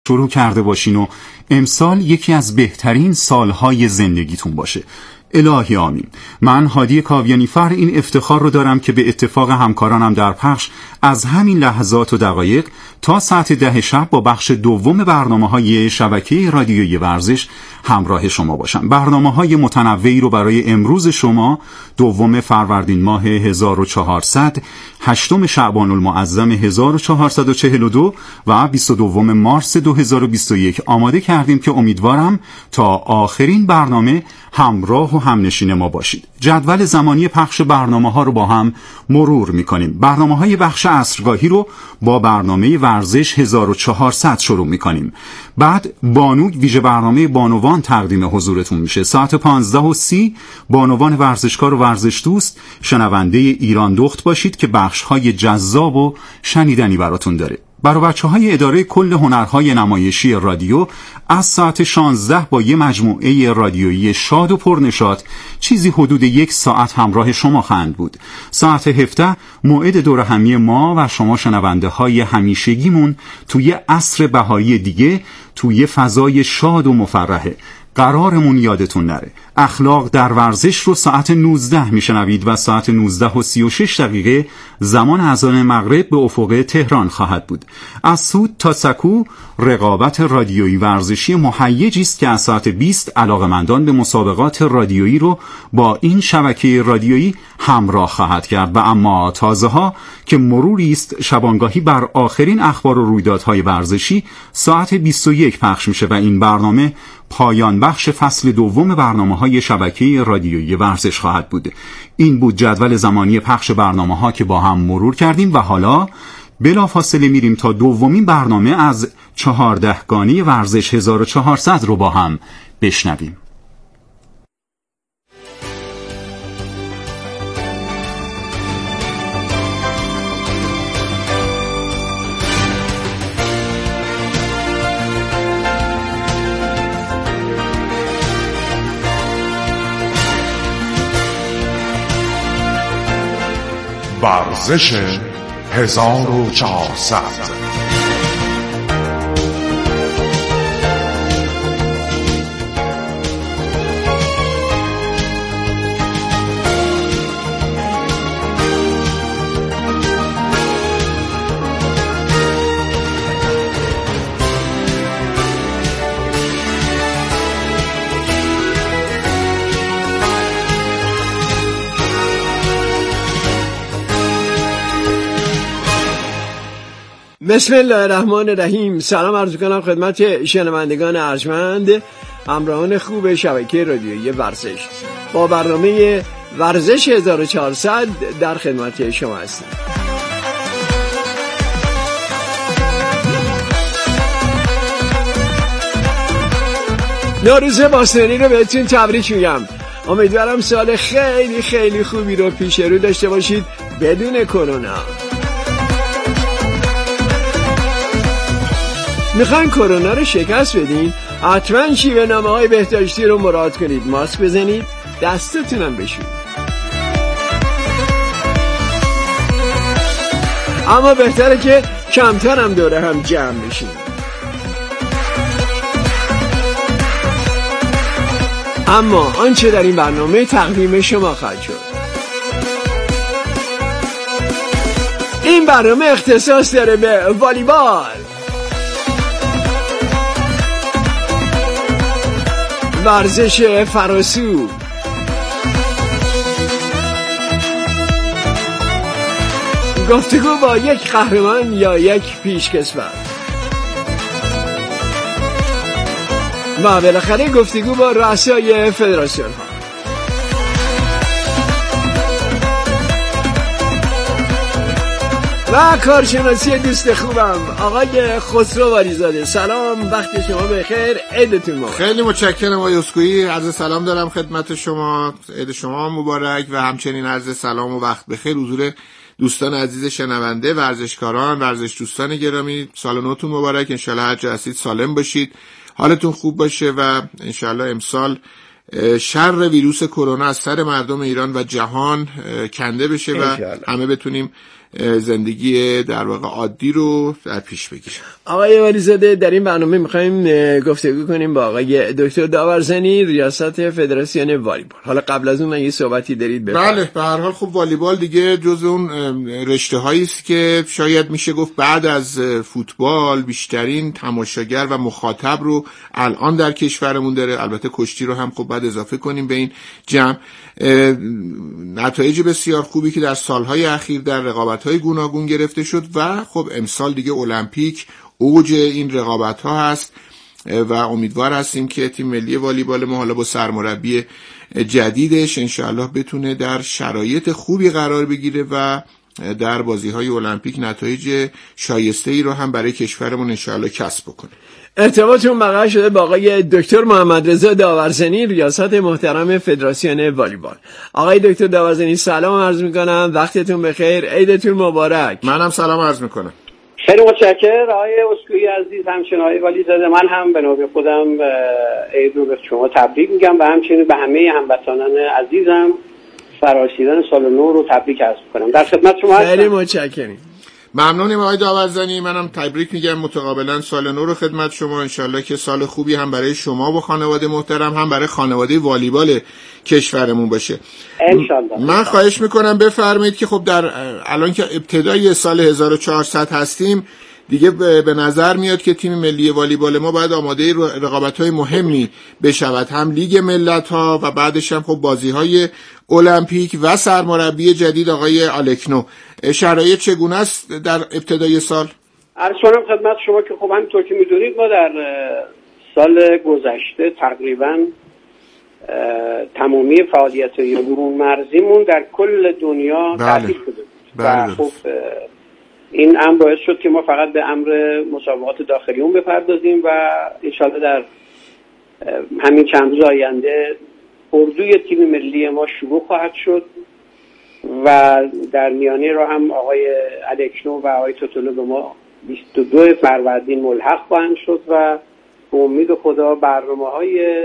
شروع کرده باشین و امسال یکی از بهترین سالهای زندگیتون باشه. الهی آمین. من هادی کاویانیفر این افتخار رو دارم که به اتفاق همکارانم در پخش از همین لحظات و دقایق تا ساعت 10 شب با بخش دوم برنامه‌های شبکه رادیویی ورزش همراه شما باشم. برنامه‌های متنوعی رو برای امروز شما، دوم فروردین ماه 1400، 8 شعبان المعظم 1442 و 22 مارس 2021 آماده کردیم که امیدوارم تا آخرین برنامه همراه و همنشین ما باشید. جدول زمانی پخش برنامه‌ها رو با هم مرور می‌کنیم. برنامه‌های بخش عصرگاهی رو با برنامه ورزش 1400 شروع می‌کنیم. بعد بانو ویژه برنامه بانوان تقدیم حضورتون میشه. ساعت 15:30 بانوان ورزشکار و ورزش دوست شنونده ایران دخت باشید که بخش‌های جذاب و شنیدنی براتون داره. برای بچه‌های اداره کل هنرهای نمایشی رادیو از ساعت 16 با یه مجموعه رادیویی شاد و پرنشاط چیزی حدود 1 ساعت همراه شما خواهند بود. ساعت 17 موعد دور همی ما و شما شنونده های همیشگیمون توی عصر بهایی دیگه توی فضای شاد و مفرحه. قرارمون یادتون نره. اخلاق در ورزش رو ساعت 19 میشنوید و ساعت 19:36 زمان اذان مغرب به افق تهران خواهد بود. از سود تا سکو رقابت رادیویی ورزشی مهیجی است که از ساعت 20 علاقه‌مندان به مسابقات رادیویی رو با این شبکه رادیویی همراه خواهد کرد. و اما تازه‌ها که مروری است شبانگاهی بر آخرین اخبار و رویدادهای ورزشی ساعت 21 پخش میشه و این برنامه پایان بخش فصل دوم برنامه‌های شبکه رادیویی ورزش خواهد بود. این بود جدول زمانی پخش برنامه‌ها که با هم مرور کردیم و حالا بلافاصله میریم تا دومین برنامه از 14گانه ورزش 1400 رو با هم بشنویم. ورزش 1400. بسم الله الرحمن الرحیم. سلام عرض کنم خدمت شنوندگان ارجمند همراهان خوب شبکه رادیویی ورزش. با برنامه ورزش 1400 در خدمت شما هستیم. نوروز باستانی رو بهتون تبریک میگم. امیدوارم سال خیلی خیلی خوبی رو پیش رو داشته باشید بدون کرونا. میخواین کرونا رو شکست بدین؟ حتما شیوه نامه‌های بهداشتی رو مراعات کنید. ماسک بزنید، دستتونم بشورید. اما بهتره که کمتر هم دوره هم جمع بشین. اما آنچه در این برنامه تقدیم شما خواهد شد. این برنامه اختصاص داره به والیبال، ورزش فراسو، گفتگو با یک قهرمان یا یک پیشکسوت و بالاخره گفتگو با رؤسای فدراسیون ها. و کارشناسی دوست خوبم آقای خسرو والیزاده. سلام، وقت شما بخیر، عیدتون مبارک. خیلی متشکرم آقای اسکوئی، عرض سلام دارم خدمت شما، عید شما مبارک و همچنین عرض سلام و وقت بخیر حضور دوستان عزیز شنونده، ورزشکاران، ورزش دوستان گرامی. سال نوتون مبارک، انشالله هر جا هستید سالم باشید، حالتون خوب باشه و انشالله امسال شر ویروس کرونا از سر مردم ایران و جهان کنده بشه و همه بتونیم زندگی در واقع عادی رو در پیش بگیرن. آقای ولیزاده، در این برنامه میخوایم گفتگو کنیم با آقای دکتر داورزنی، ریاست فدراسیون والیبال. حالا قبل از اون یه صحبتی دارید بفرمایید. بله، به هر حال خب والیبال دیگه جز اون رشته‌هایی است که شاید میشه گفت بعد از فوتبال بیشترین تماشاگر و مخاطب رو الان در کشورمون داره. البته کشتی رو هم خب بعد اضافه کنیم به این جمع. نتایج بسیار خوبی که در سالهای اخیر در رقابت‌های گوناگون گرفته شد و خب امسال دیگه المپیک اوج این رقابت‌ها هست و امیدوار هستیم که تیم ملی والیبال ما حالا با سرمربی جدیدش انشاءالله بتونه در شرایط خوبی قرار بگیره و در بازی‌های المپیک نتایج شایسته‌ای رو هم برای کشورمون انشاءالله کسب بکنه. ارتباطتون برقرار شده با آقای دکتر محمد رضا داورزنی، ریاست محترم فدراسیون والیبال. آقای دکتر داورزنی سلام عرض میکنم، وقتتون بخیر، عیدتون مبارک. منم سلام عرض میکنم. خیلی متشکرم آقای اسکوئی عزیز، همچنین آقای ولیزاده. من هم به نوبه خودم عید رو به شما تبریک میگم و همچنین به همه هموطنان عزیزم فرارسیدن سال نو رو تبریک عرض میکنم. در خدمت شما هستم. خیلی متشکرم. ممنونیم آقای داورزنی. منم تبریک میگم متقابلا سال نو رو خدمت شما. انشالله که سال خوبی هم برای شما و خانواده محترم هم برای خانواده والیبال کشورمون باشه انشالله. من خواهش میکنم بفرمایید که خب در الان که ابتدای سال 1400 هستیم دیگه به نظر میاد که تیم ملی والیبال ما باید آماده رقابت‌های مهمی بشود، هم لیگ ملت‌ها و بعدش هم خب بازی‌های المپیک و سرمربی جدید آقای آلکنو. شرایط چگونه است در ابتدای سال؟ عرض کنم خدمت شما که خب همینطور که می‌دونید ما در سال گذشته تقریباً تمامی فعالیت‌های برون مرزیمون در کل دنیا تعطیل شده و خب این امر باعث شد که ما فقط به امر مسابقات داخلیمون بپردازیم و انشاءالله در همین چند روز آینده اردوی تیم ملی ما شروع خواهد شد و در میانه راه هم آقای الکنو و آقای توتولو به ما 22 فروردین ملحق خواهند شد و به امید خدا برنامه‌های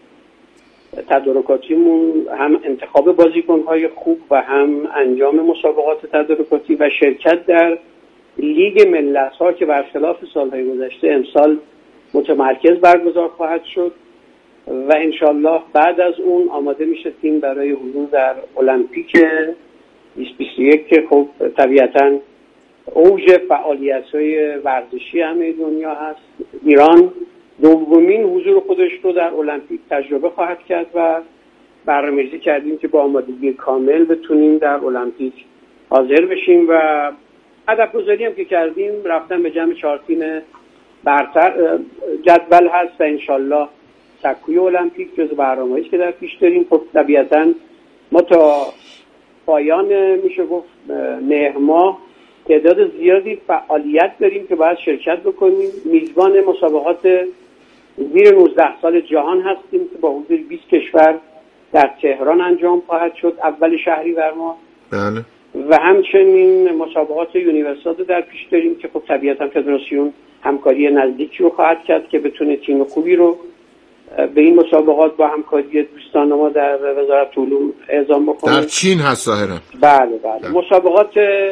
تدارکاتیمون هم انتخاب بازیکن‌های خوب و هم انجام مسابقات تدارکاتی و شرکت در لیگ ملت‌ها که برخلاف سال‌های گذشته امسال متمرکز برگزار خواهد شد و انشالله بعد از اون آماده میشه تیم برای حضور در المپیک 2021 که خب طبیعتاً اوج فعالیت‌های ورزشی همه دنیا هست. ایران دومین حضور خودش رو در المپیک تجربه خواهد کرد و برنامه‌ریزی کردیم که با آمادگی کامل بتونیم در المپیک حاضر بشیم و هدف‌گذاری هم که کردیم رفتن به جمع 4 تیم برتر جدول هست و انشالله سکوی المپیک جز برنامه‌ای که در پیش داریم. خب طبیعتاً ما تا پایان میشه گفت مهر ماه تعداد زیادی فعالیت داریم که باید شرکت بکنیم. میزبان مسابقات زیر 19 سال جهان هستیم که با حضور 20 کشور در تهران انجام خواهد شد اول شهریور ماه. بله. و همچنین مسابقات یونیورسال در پیش داریم که خب طبیعتا فدراسیون همکاری نزدیکی رو خواهد کرد که بتونه تیم خوبی رو به این مسابقات با همکاری دوستان ما در وزارت علوم اعزام بکنه. در چین هست ظاهرا. بله. مسابقات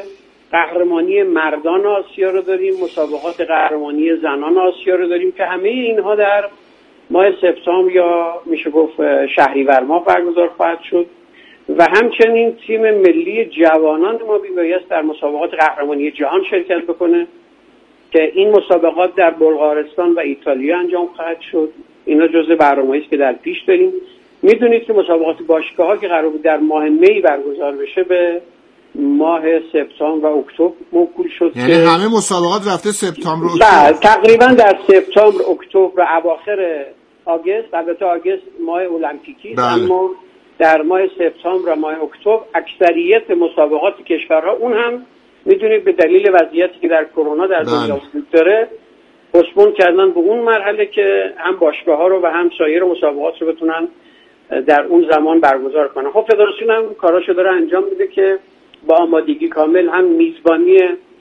قهرمانی مردان آسیا رو داریم، مسابقات قهرمانی زنان آسیا رو داریم که همه اینها در ماه سپتامبر یا میشه گفت شهریور ماه برگزار خواهد شد و همچنین تیم ملی جوانان ما میبایست در مسابقات قهرمانی جهان شرکت بکنه که این مسابقات در بلغارستان و ایتالیا انجام خواهد شد. اینا جزء برنامه‌ای است که در پیش داریم. میدونید که مسابقات باشگاه‌ها که قرار بود در ماه می برگزار بشه به ماه سپتامبر و اکتبر موکول شد. یعنی همه مسابقات رفته سپتامبر و اکتبر. تقریبا در سپتامبر، اکتبر و اواخر آگوست. البته آگوست ماه المپیکی، اما در ماه سپتامبر و ماه اکتبر اکثریت مسابقات کشورها اون هم میدونید به دلیل وضعیتی که در کرونا در دنیا وجود داره پستپون کردن به اون مرحله که هم باشگاه‌ها رو و هم سایر مسابقات رو بتونن در اون زمان برگزار کنن. خب فدراسیون هم کاراشو داره انجام میده که با آمادگی کامل هم میزبانی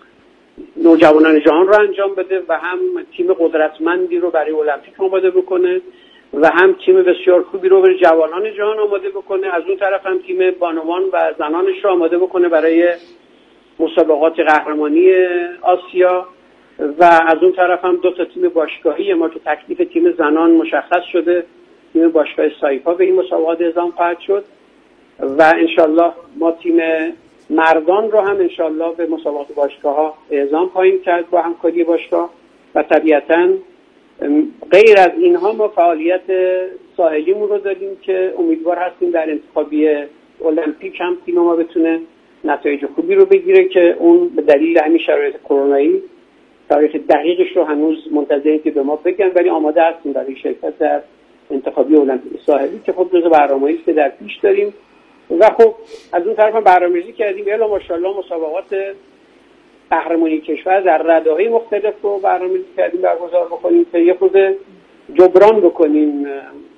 نوجوانان جهان رو انجام بده و هم تیم قدرتمندی رو برای المپیک آماده بکنه و هم تیم بسیار خوبی رو برای جوانان جهان آماده بکنه. از اون طرف هم تیم بانوان و زنانش رو آماده بکنه برای مسابقات قهرمانی آسیا و از اون طرف هم 2 تیم باشگاهی ما که تکلیف تیم زنان مشخص شده. تیم باشگاه سایپا به این مسابقات اعزام خواهد شد و انشالله ما تیم مردان رو هم انشالله به مسابقات باشگاه‌ها اعزام خواهیم کرد با همکاری باشگاه و طبیعتاً غیر از اینها ما فعالیت ساحلیمون رو داریم که امیدوار هستیم در انتخابی المپیک هم تیم ما بتونه نتایج خوبی رو بگیره که اون به دلیل همین شرایط کرونایی تاریخ دقیقش رو هنوز منتظریم که به ما بگن، ولی آماده هستیم برای شرکت در انتخابی المپیک ساحلی که خب جزو برنامه‌ای است که در پیش داریم و خب از اون طرف هم برنامه‌ریزی کردیم الا ماشاءالله مسابقات قهرمانی کشور در رده‌های مختلف رو برنامه‌ریزی کردیم برگزار بکنیم که یه خود جبران بکنیم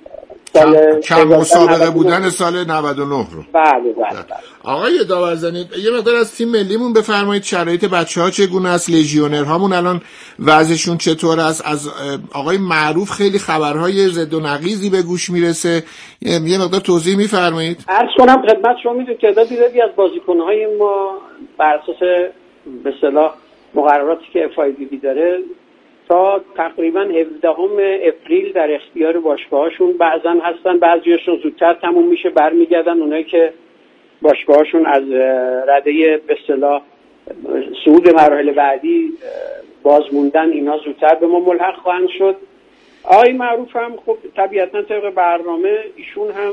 کم مسابقه بودن سال 99 رو. بله. آقای داورزنی یه مقدار از تیم ملیمون بفرمایید شرایط بچه‌ها چگونه است؟ لژیونرهامون الان وضعشون چطور است؟ از آقای معروف خیلی خبرهای ضد و نقیضی به گوش میرسه، یه مقدار توضیح میفرمایید؟ عرض کنم خدمت شما، میدونید تعدادی از بازیکن‌های ما بر اساس به اصطلاح مقرراتی که FIVB داره تا تقریبا 17 اپریل در اختیار باشگاهاشون بعضا هستن، بعضیاشون زودتر تموم میشه برمیگردن. اونایی که باشگاهاشون از رده به اصطلاح صعود مراحل بعدی باز موندن، اینا زودتر به ما ملحق خواهند شد. آقای معروف هم خب طبیعتا طبق برنامه ایشون هم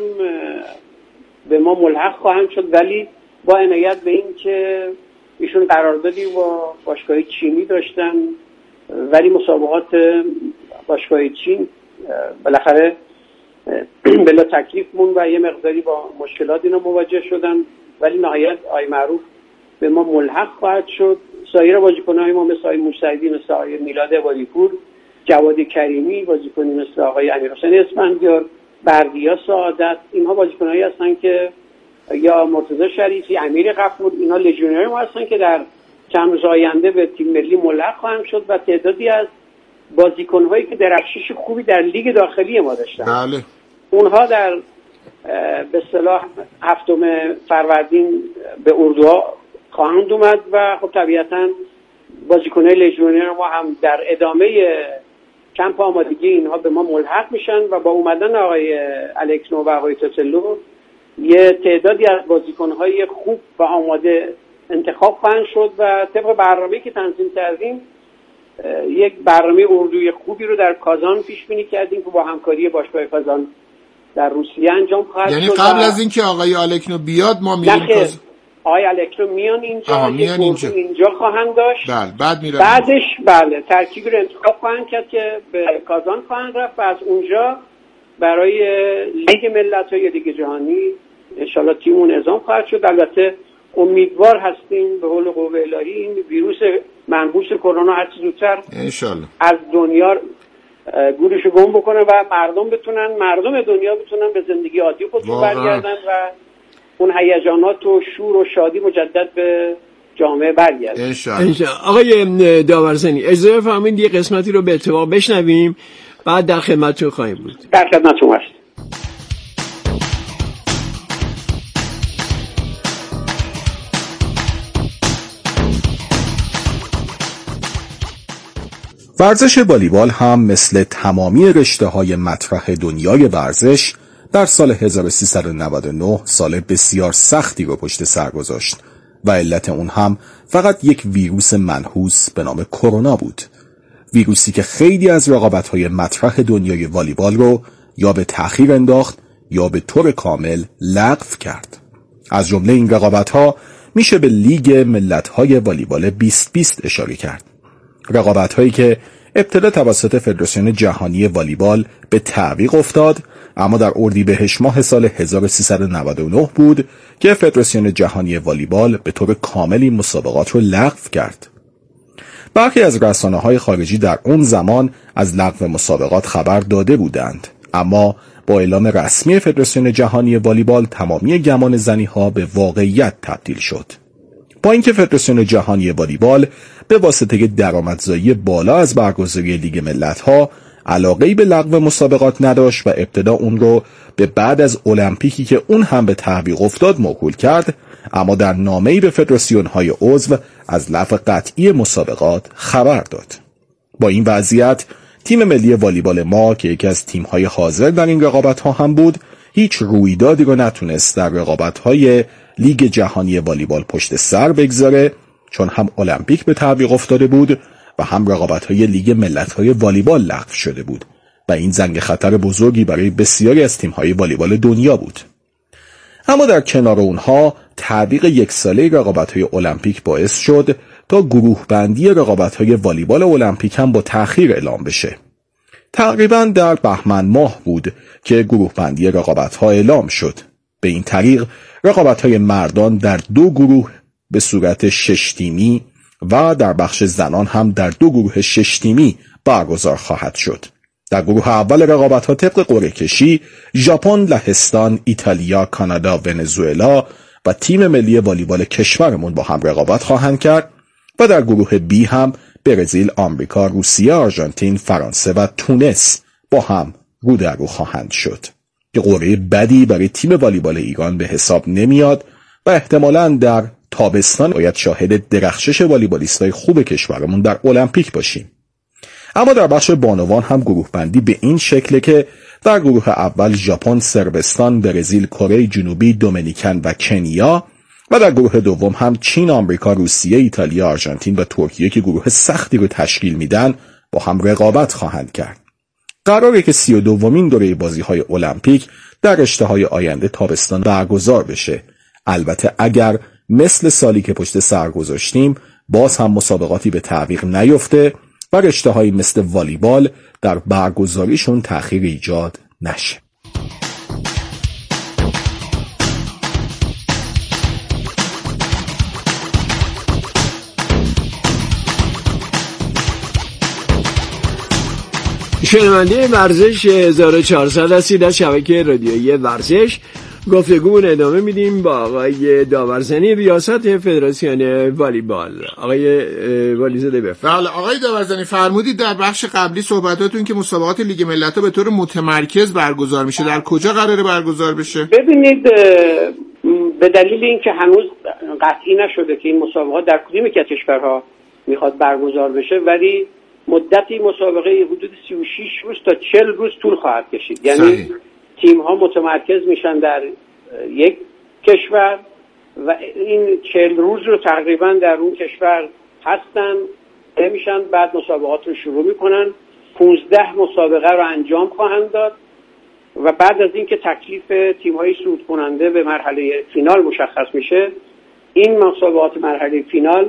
به ما ملحق خواهند شد، ولی با عنایت به این که ایشون قراردادی با باشگاه چینی داشتن، ولی مسابقات باشگاه چین بالاخره بلا تکلیف مون و یه مقداری با مشکلات اینا مواجه شدن، ولی نهایت آقای معروف به ما ملحق خواهد شد. سایر بازیکن‌های ما مثل آقای موسوی، مثل آقای میلاد عبادی‌پور، جواد کریمی، بازیکنی مثل آقای امیرحسین اسفندیار، بردیا سعادت، اینها بازیکنایی هستن که یا مرتضی شریفی، امیر غفور، اینا لژیونر ما هستن که در چند روز آینده به تیم ملی ملحق خواهند شد و تعدادی از بازیکن‌هایی که درخشش خوبی در لیگ داخلی ما داشتن بله. اونها در به اصطلاح 7 فروردین به اردوها خواهند اومد و خب طبیعتاً بازیکن‌های لژیونر ما هم در ادامه کمپ آمادگی اینها به ما ملحق میشن و با اومدن آقای الکنو و آقای توتلو یه تعدادی از بازیکن‌های خوب و آماده انتخاب خواهند شد و طبق برنامه‌ای که تنظیم کردیم یک برنامه اردوی خوبی رو در کازان پیش بینی کردیم که با همکاری باشگاه کازان در روسیه انجام خواهد شد. یعنی قبل از اینکه آقای الکنو بیاد ما میریم کازان؟ آقای الکنو میان اینجا خواهند داشت. بله بعد میرن بعدش بله ترکیبی رو انتخاب خواهند کرد که به کازان خواهند رفت و از اونجا برای لیگ ملت‌ها یا لیگ جهانی انشالله تیمون اعزام خواهد شد. البته امیدوار هستیم به حول قوه الهی این ویروس منحوس کرونا هر چه زودتر انشالله از دنیا گورشو گم بکنه و مردم دنیا بتونن به زندگی عادی خودشون برگردن و اون هیجانات و شور و شادی مجدد به جامعه برگرده انشالله. آقای داورزنی اجازه بفرمایید یه قسمتی رو به اتفاق بشنویم، بعد در خدمتتون خواهیم بود. در خدمتتون هستم. ورزش والیبال هم مثل تمامی رشته‌های مطرح دنیای ورزش در سال 1399 سال بسیار سختی رو پشت سر گذاشت و علت اون هم فقط یک ویروس منحوس به نام کرونا بود. ویروسی که خیلی از رقابت‌های مطرح دنیای والیبال رو یا به تأخیر انداخت یا به طور کامل لغو کرد. از جمله این رقابت‌ها میشه به لیگ ملت‌های والیبال 2020 اشاره کرد. رقابت‌هایی که ابتدا توسط فدراسیون جهانی والیبال به تعویق افتاد، اما در اردیبهشت ماه سال 1399 بود که فدراسیون جهانی والیبال به طور کامل این مسابقات رو لغو کرد. برخی از رسانه‌های خارجی در اون زمان از لغو مسابقات خبر داده بودند، اما با اعلام رسمی فدراسیون جهانی والیبال تمامی گمان زنی‌ها به واقعیت تبدیل شد. با اینکه فدراسیون جهانی والیبال به واسطه درآمدزایی بالا از برگزاری لیگ ملت‌ها علاقه‌ای به لغو مسابقات نداشت و ابتدا اون رو به بعد از المپیکی که اون هم به تعویق افتاد موکول کرد، اما در نامه‌ای به فدراسیون‌های عضو از لغو قطعی مسابقات خبر داد. با این وضعیت تیم ملی والیبال ما که یکی از تیم‌های حاضر در این رقابت‌ها هم بود، هیچ رویدادی رو نتونست در رقابت‌های لیگ جهانی والیبال پشت سر بگذاره، چون هم المپیک به تعویق افتاده بود و هم رقابت‌های لیگ ملت‌های والیبال لغو شده بود و این زنگ خطر بزرگی برای بسیاری از تیم‌های والیبال دنیا بود. اما در کنار اونها تعویق یک ساله رقابت‌های المپیک باعث شد تا گروه بندی رقابت‌های والیبال المپیک هم با تأخیر اعلام بشه. تقریباً در بهمن ماه بود که گروه بندی رقابت‌ها اعلام شد. به این طریق رقابت‌های مردان در 2 گروه به صورت 6 تیمی و در بخش زنان هم در 2 گروه 6 تیمی برگزار خواهد شد. در گروه اول رقابت‌ها طبق قرعه کشی ژاپن، لهستان، ایتالیا، کانادا، ونزوئلا و تیم ملی والیبال کشورمون با هم رقابت خواهند کرد و در گروه بی هم برزیل، آمریکا، روسیه، آرژانتین، فرانسه و تونس با هم رو در رو خواهند شد. که قرعه بدی برای تیم والیبال ایران به حساب نمیاد و احتمالاً در تابستان باید شاهد درخشش والیبالیستای خوب کشورمون در المپیک باشیم. اما در بخش بانوان هم گروه بندی به این شکله که در گروه اول ژاپن، صربستان، برزیل، کره جنوبی، دومینیکن و کنیا و در گروه دوم هم چین، آمریکا، روسیه، ایتالیا، آرژانتین و ترکیه که گروه سختی رو تشکیل میدن با هم رقابت خواهند کرد. قراره که 32مین دوره بازی‌های المپیک در رشته‌های آینده تابستان برگزار بشه. البته اگر مثل سالی که پشت سر گذاشتیم باز هم مسابقاتی به تعویق نیفته و رشته‌هایی مثل والیبال در برگزاریشون تأخیر ایجاد نشه. شنونده ورزش 1400 هستید از شبکه رادیویی ورزش. گفتگومون ادامه میدیم با آقای داورزنی، ریاست فدراسیون والیبال. آقای والیزاده بفرمایید. بله آقای داورزنی، فرمودید در بخش قبلی صحبتاتون که مسابقات لیگ ملت‌ها به طور متمرکز برگزار میشه. در کجا قراره برگزار بشه؟ ببینید، به دلیل اینکه هنوز قطعی نشده که این مسابقات در کدوم یک از کشورها میخواد برگزار بشه، ولی مدتی مسابقه حدود 36 روز تا 40 روز طول خواهد کشید. یعنی تیم ها متمرکز میشن در یک کشور و این 40 روز رو تقریبا در اون کشور هستن میشن، بعد مسابقات رو شروع میکنن. 15 مسابقه رو انجام خواهند داد و بعد از اینکه تکلیف تیم های صعود کننده به مرحله فینال مشخص میشه، این مسابقات مرحله فینال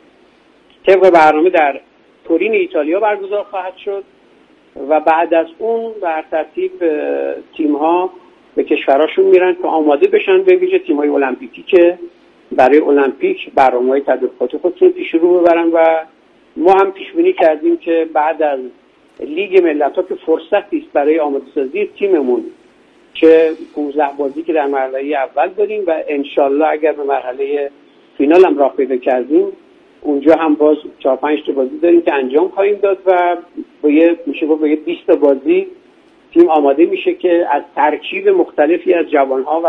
طبق برنامه در تورین ایتالیا برگزار خواهد شد و بعد از اون بر ترتیب تیم‌ها به کشوراشون میرن که آماده بشن، به ویژه تیم‌های المپیکی که برای المپیک برنامه‌های تدارکاتی خودشون پیش رو ببرن. و ما هم پیش بینی کردیم که بعد از لیگ ملت‌ها که فرصتی است برای آماده‌سازی تیممون، که 15 بازی که در مرحله اول داریم و انشالله اگر به مرحله فینال هم راه پیدا کردیم، اونجا هم باز 4-5 تا بازی داریم که انجام خواهیم داد و با یه 20 تا بازی تیم آماده میشه که از ترکیب مختلفی از جوانها و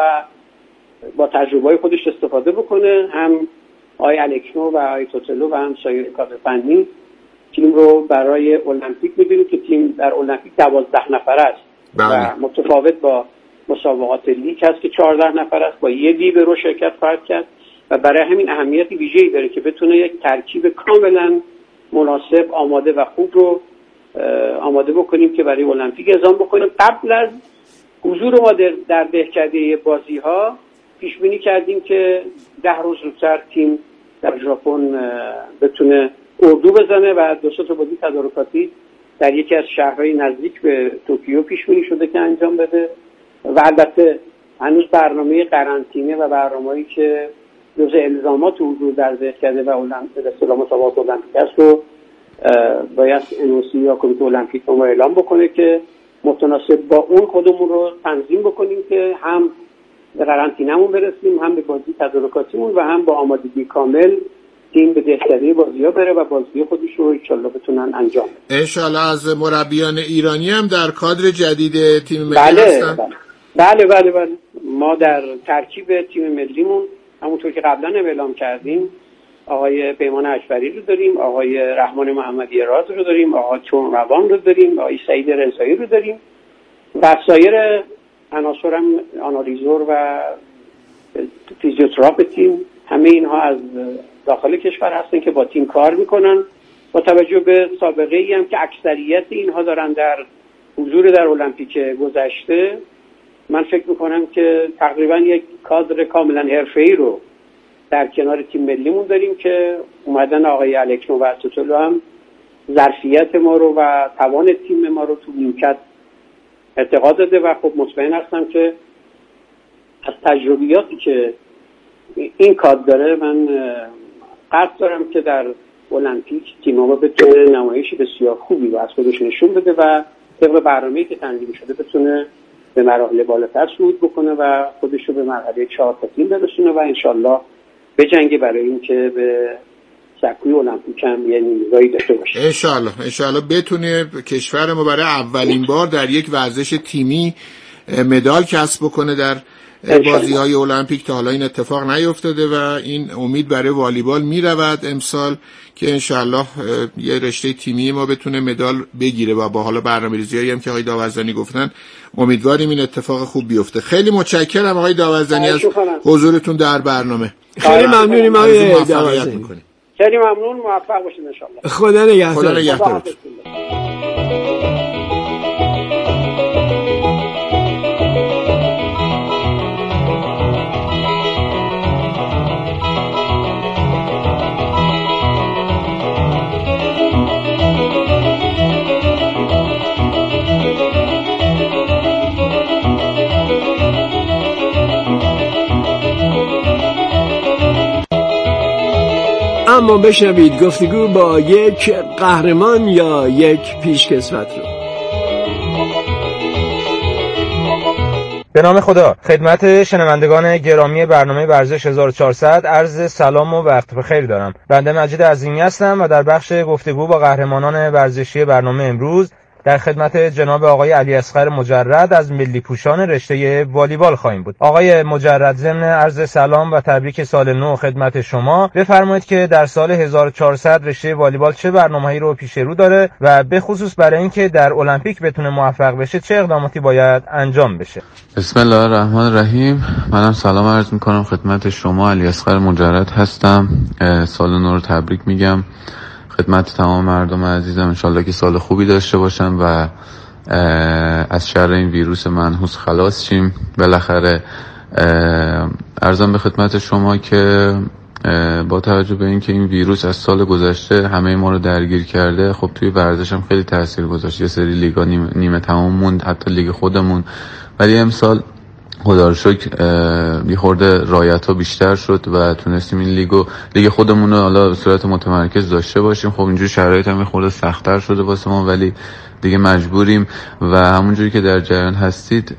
با تجربه‌های خودش استفاده بکنه. هم آقای الکنو و آقای توتلو و هم سایر کادر فنی تیم رو برای المپیک می‌بینیم که تیم در المپیک 12 نفر است و متفاوت با مسابقات لیگ هست که 14 نفر است، با یه لیبرو رو شرکت خواهد کرد و برای همین اهمیت ویژه‌ای داره که بتونه یک ترکیب کاملا مناسب، آماده و خوب رو آماده بکنیم که برای المپیک اعزام بکنیم. قبل از حضور ما در دهکده بازی‌ها پیش بینی کردیم که 10 روز زودتر تیم در ژاپن بتونه اردو بزنه و 2 تا بازی تدارکاتی در یکی از شهرهای نزدیک به توکیو پیش بینی شده که انجام بده. و البته هنوز برنامه قرنطینه و برنامه‌ای که جزء الزامات حضور در دهکده و المپیک اصطلاح مسابقات المپیک است رو باید NOC یا کمیته المپیک ما اعلام بکنه که متناسب با اون خودمون رو تنظیم بکنیم که هم به قرنطینه‌مون برسیم، هم به بازی تدارکاتیمون و هم با آمادگی کامل تیم به دهکده بازی‌ها بره و بازی خودش رو انشالله بتونن انجام بدن. انشالله. از مربیان ایرانی هم در کادر جدید تیم ملی هستن؟ بله. ما در ترکیب تیم ملیمون همونطور که قبلا اعلام کردیم آقای پیمان اجبری رو داریم، آقای رحمان محمدی راز رو داریم، آقای چون روان رو داریم، آقای سعید رضایی رو داریم و سایر عناصر هم آنالیزور و فیزیوتراپ تیم، همه اینها از داخل کشور هستن که با تیم کار میکنن. با توجه به سابقه ای هم که اکثریت اینها دارن در حضور در المپیک گذشته، من فکر میکنم که تقریبا یک کادر کاملا حرفه‌ای رو در کنار تیم ملیمون داریم که اومدن آقای الکنو و توتولو هم ظرفیت ما رو و توان تیم ما رو تو نیمکت ارتقا داده و خب مطمئن هستم که از تجربیاتی که این کادر داره من قصد دارم که در المپیک تیم ما بتونه نمایش بسیار خوبی رو از خودش نشون بده و طبق برنامه‌ای که تنظیم شده بتونه به مراحل بالاتر صعود بکنه و خودش رو به مرحله 4 تا تیم برسونه و انشالله بجنگه برای اینکه به سکوی المپیک هم یه نیمه‌ای داشته باشه. انشالله بتونه کشور ما برای اولین بار در یک ورزش تیمی مدال کسب بکنه در بازی‌های المپیک. تا حالا این اتفاق نیفتاده و این امید برای والیبال میرود امسال که انشالله یه رشته تیمی ما بتونه مدال بگیره و با حالا برنامه‌ریزی‌هایی هم که آقای داوزنی گفتن امیدواریم این اتفاق خوب بیفته. خیلی متشکرم آقای داوزنی از حضورتون در برنامه. خیلی ممنونیم آقای داوزنی. خیلی ممنون، موفق باشید انشالله. خدا نگهدار. اما بشنوید گفتگو با یک قهرمان یا یک پیشکسوت رو. به نام خدا، خدمت شنوندگان گرامی برنامه ورزش 1400 عرض سلام و وقت بخیر دارم. بنده مجید عظیمی هستم و در بخش گفتگو با قهرمانان ورزشی برنامه امروز در خدمت جناب آقای علی اصغر مجرد از ملی پوشان رشته والیبال خواهیم بود. آقای مجرد، ضمن عرض سلام و تبریک سال نو خدمت شما، بفرمایید که در سال 1400 رشته والیبال چه برنامه‌ای رو پیش رو داره و به خصوص برای اینکه در المپیک بتونه موفق بشه چه اقداماتی باید انجام بشه. بسم الله الرحمن الرحیم. منم سلام عرض می‌کنم خدمت شما. علی اصغر مجرد هستم. سال نو رو تبریک میگم خدمت تمام مردم عزیزم. انشالله که سال خوبی داشته باشم و از شر این ویروس منحوس خلاص شیم. بالاخره عرضم به خدمت شما که با توجه به اینکه این ویروس از سال گذشته همه ما رو درگیر کرده، خب توی ورزش هم خیلی تاثیر گذاشت. یه سری لیگا نیمه تمام موند، حتی لیگ خودمون، ولی امسال خدا رو شکر یه خورده رعایت ها بیشتر شد و تونستیم این لیگ خودمون رو حالا به صورت متمرکز داشته باشیم. خب اینجوری شرایط هم یه خورده سخت‌تر شده واسه ما، ولی دیگه مجبوریم و همونجوری که در جریان هستید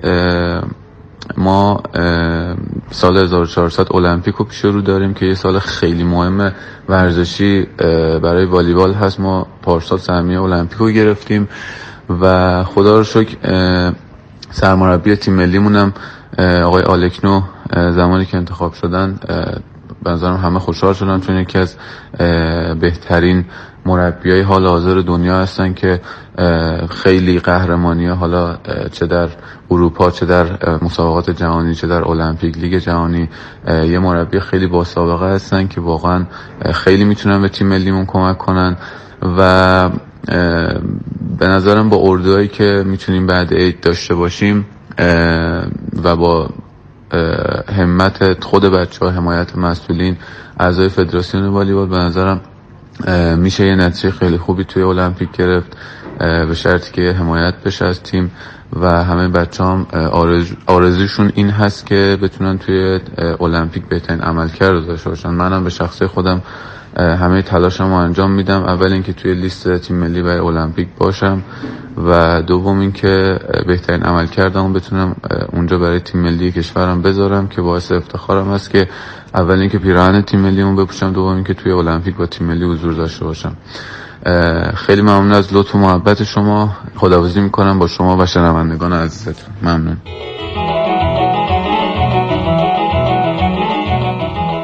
ما سال 1400 المپیک رو پیش رو داریم که یه سال خیلی مهم ورزشی برای والیبال هست. ما پارسال سهمیه المپیک رو گرفتیم و خدا رو شکر سرمربی تیم ملیمون هم آقای الکنو زمانی که انتخاب شدن به نظرم همه خوشحال شدن، چون یکی از بهترین مربیای حال حاضر دنیا هستن که خیلی قهرمانی حالا چه در اروپا، چه در مسابقات جهانی، چه در المپیک، لیگ جهانی، یه مربی خیلی با سابقه هستن که واقعا خیلی میتونن به تیم ملیمون کمک کنن و به نظرم با اردوهایی که میتونیم بعد عید داشته باشیم و با همت خود بچه‌ها، حمایت مسئولین، اعضای فدراسیون والیبال، به نظرم میشه یه نتیجه خیلی خوبی توی المپیک گرفت، به شرطی که حمایت بشه از تیم و همه بچه‌ها آرزوشون این هست که بتونن توی المپیک بهترین عملکرد داشته باشن. منم به شخصه خودم همه تلاشمو انجام میدم. اول اینکه توی لیست تیم ملی برای المپیک باشم و دوم اینکه بهترین عملکردمو بتونم اونجا برای تیم ملی کشورم بذارم که باعث افتخارم است که اول اینکه پیراهن تیم ملیمو بپوشم، دوم اینکه توی المپیک با تیم ملی حضور داشته باشم. خیلی ممنون از لطف و محبت شما. خداحافظی میکنم با شما و شنوندگان عزیزتون. ممنون.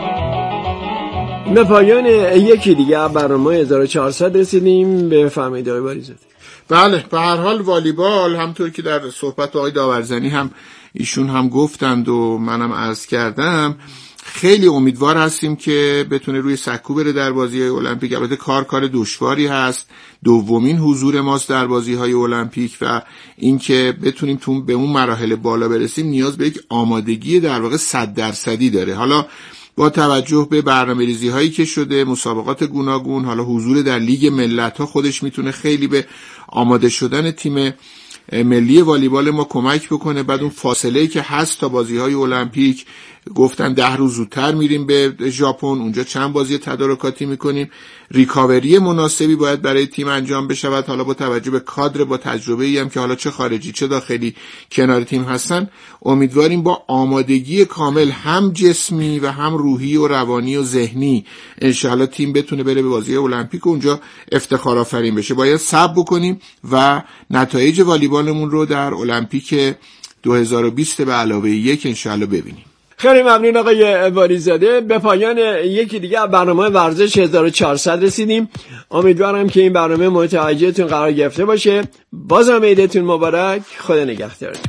به پایان یکی دیگه برنامه 1400 رسیدیم. به فهمید آقای باریزاده. بله، به هر حال والیبال همطور که در صحبت آقای داورزنی هم ایشون هم گفتند و منم عرض کردم، خیلی امیدوار هستیم که بتونه روی سکو بره در بازی‌های المپیک. البته کار دشواری هست، دومین حضور ماست در بازی‌های المپیک و اینکه بتونیم به اون مراحل بالا برسیم نیاز به یک آمادگی در واقع 100% داره. حالا با توجه به برنامه‌ریزی هایی که شده، مسابقات گوناگون، حالا حضور در لیگ ملت‌ها خودش میتونه خیلی به آماده شدن تیم ملی والیبال ما کمک بکنه. بعد اون فاصله‌ای که هست تا بازی‌های المپیک، گفتن 10 روز زودتر میریم به ژاپن، اونجا چند بازی تدارکاتی میکنیم. ریکاوری مناسبی باید برای تیم انجام بشود. حالا با توجه به کادر با تجربه‌ای هم که حالا چه خارجی چه داخلی کنار تیم هستن، امیدواریم با آمادگی کامل هم جسمی و هم روحی و روانی و ذهنی انشاءالله تیم بتونه بره به بازی المپیک و اونجا افتخار آفرین بشه. باید صبر بکنیم و نتایج والیبالمون رو در المپیک 2020 به علاوه 1 انشاءالله ببینیم. خیلی ممنون آقای باریزاده. به پایان یکی دیگه برنامه ورزش 1400 رسیدیم. امیدوارم که این برنامه متوجهتون قرار گرفته باشه. بازم عیدتون مبارک. خدا نگهدارتون.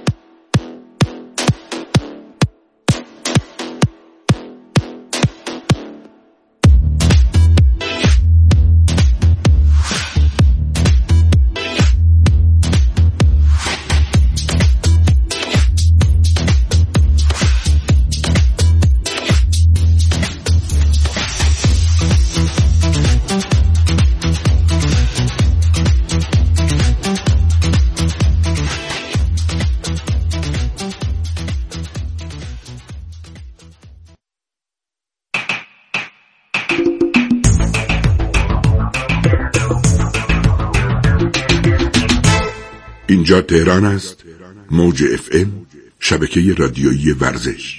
اینجا تهران است. موج FM، شبکه رادیویی ورزش.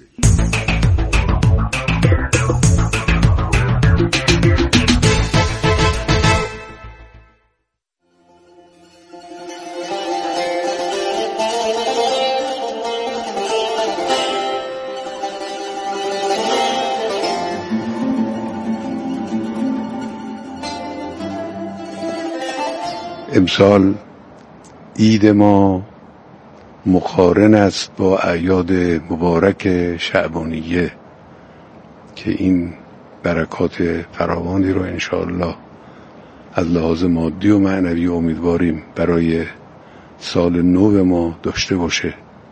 امسال عید ما مقارن است با اعیاد مبارک شعبانیه که این برکات فراوانی رو انشاءالله از لحاظ مادی و معنوی امیدواریم برای سال نو ما داشته باشه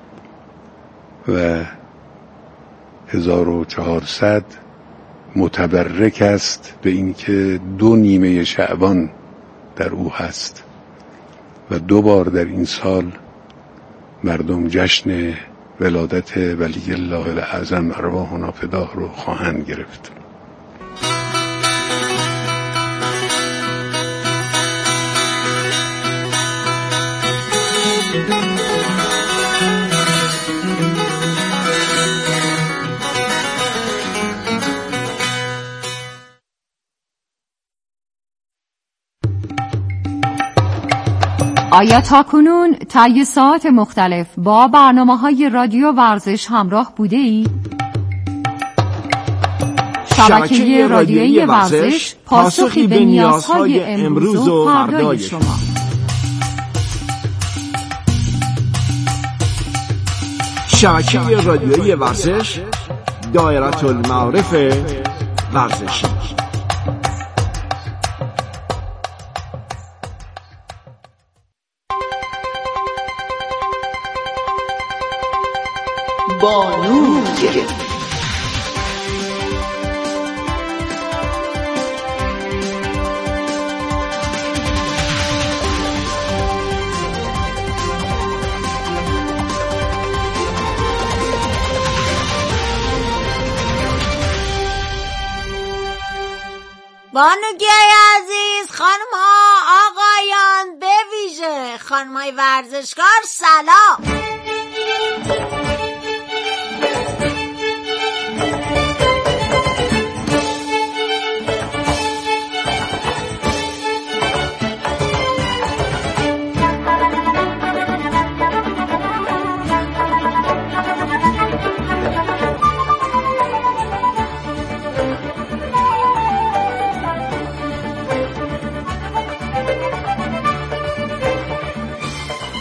و 1400 متبرک است به این که 2 نیمه شعبان در او هست و 2 بار در این سال مردم جشن ولادت ولی الله الاعظم ارواحنا فداه رو خواهند گرفت. آیا تاکنون طی ساعات مختلف با برنامه‌های رادیو ورزش همراه بوده ای؟ شبکه رادیویی ورزش پاسخی به نیازهای امروز و فردای شما. شبکه رادیویی ورزش، دایره المعارف ورزشی. بانو بانوگی عزیز، خانم‌ها، آقایان، به ویژه خانم‌های ورزشکار، سلام.